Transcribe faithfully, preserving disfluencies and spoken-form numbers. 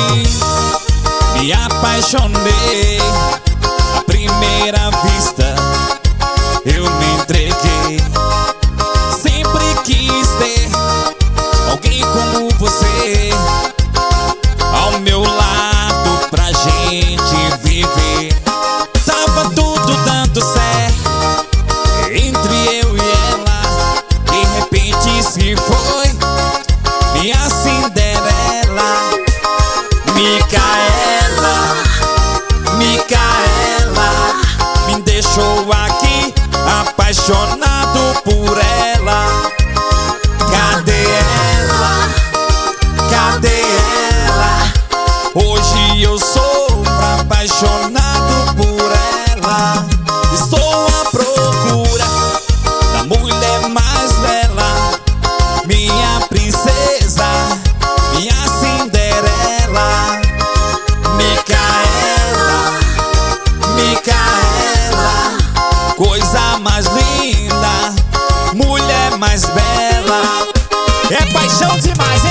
Me apaixonei à primeira vista, eu me entreguei. Sempre quis ter alguém como você ao meu lado pra gente viver. Tava tudo dando certo entre eu e ela, de repente se foi minha Cinderela. Micaela, Micaela, me deixou aqui apaixonado por ela. Cadê ela? Cadê ela? Hoje eu sou apaixonado por ela. Estou à procura da mulher mais bela, minha princesa, minha Cinderela. Micaela, Micaela, coisa mais linda, mulher mais bela. É paixão demais,